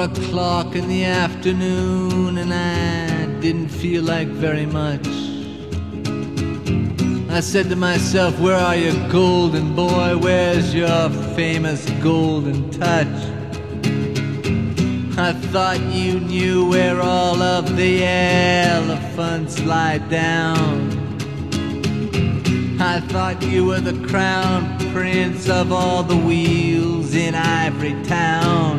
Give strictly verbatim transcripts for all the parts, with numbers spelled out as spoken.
o'clock in the afternoon, and I didn't feel like very much. I said to myself, where are you, golden boy? Where's your famous golden touch? I thought you knew where all of the elephants lie down. I thought you were the crown prince of all the wheels in Ivory Town.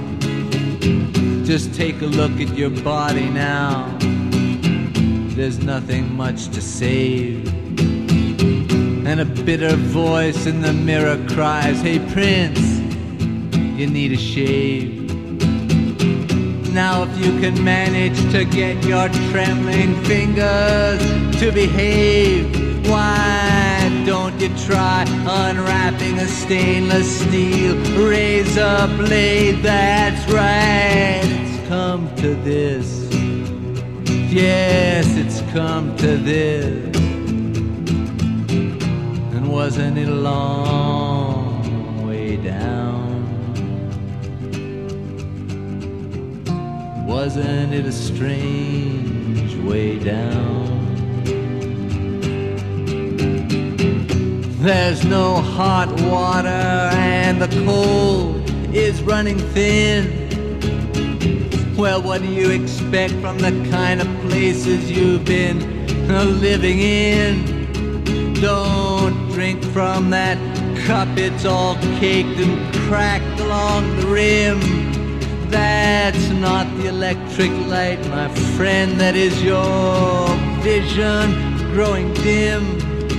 Just take a look at your body now. There's nothing much to save. And a bitter voice in the mirror cries, hey Prince, you need a shave. Now if you can manage to get your trembling fingers to behave, why don't you try unwrapping a stainless steel razor blade? That's right, it's come to this. Yes, it's come to this. And wasn't it a long way down? Wasn't it a strange way down? There's no hot water and the coal is running thin. Well, what do you expect from the kind of places you've been living in? Don't drink from that cup, it's all caked and cracked along the rim. That's not the electric light, my friend, that is your vision growing dim.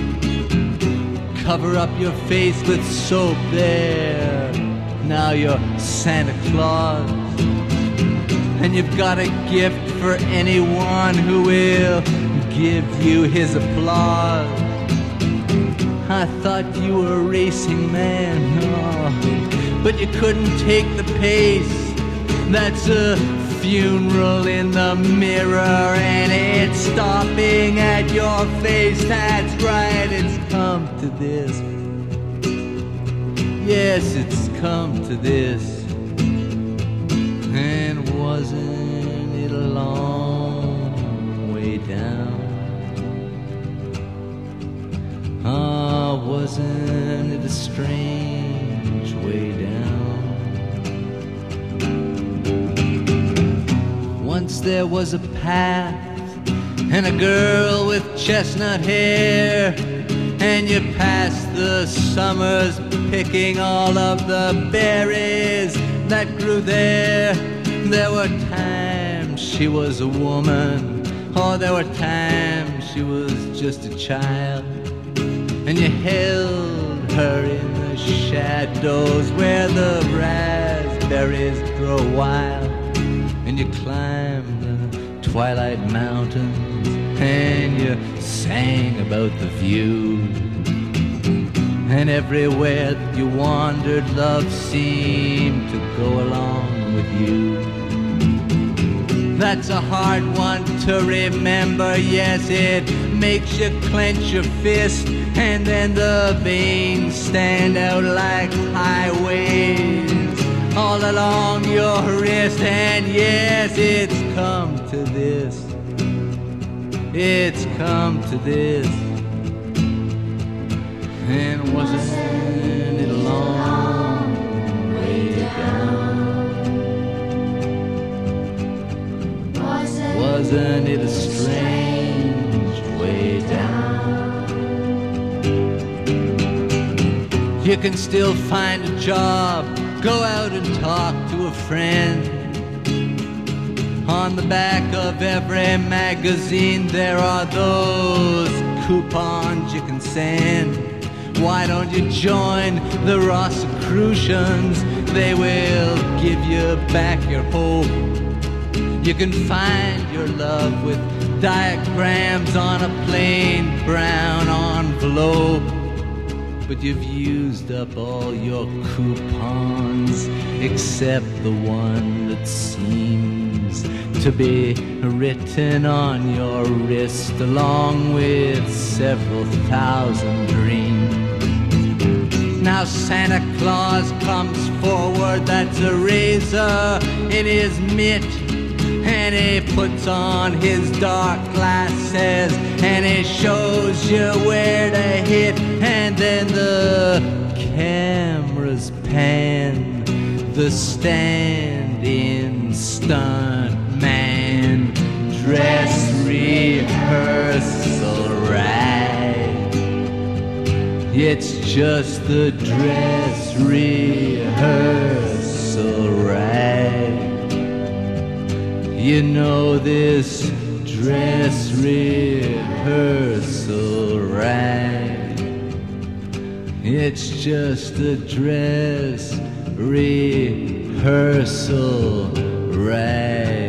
Cover up your face with soap there. Now you're Santa Claus. And you've got a gift for anyone who will give you his applause. I thought you were a racing man, oh, but you couldn't take the pace. That's a funeral in the mirror, and it's stopping at your face. That's right, it's come to this. Yes, it's come to this. And wasn't it a long way down? Ah, wasn't it a strange way down? Once there was a path and a girl with chestnut hair, and you passed the summers picking all of the berries that grew there. There were times she was a woman, oh, there were times she was just a child, and you held her in the shadows where the raspberries grow wild. And you climbed the twilight mountains, and you sang about the view. And everywhere that you wandered, love seemed to go along with you. That's a hard one to remember, yes, it makes you clench your fist, and then the veins stand out like highways all along your wrist. And yes, it's come to this. It's come to this. And wasn't it a long way down? Wasn't it a strange way down? You can still find a job, go out and talk to a friend. On the back of every magazine there are those coupons you can send. Why don't you join the Rosicrucians? They will give you back your hope. You can find your love with diagrams on a plain brown envelope. But you've used up all your coupons except the one that seems to be written on your wrist, along with several thousand dreams. Now Santa Claus comes forward, that's a razor in his mitt, and he puts on his dark glasses and he shows you where to hit, and then the cameras pan the stand-in stunt man dress rehearsal rag. It's just the dress rehearsal rag. You know this dress rehearsal rag. It's just a dress rehearsal rag.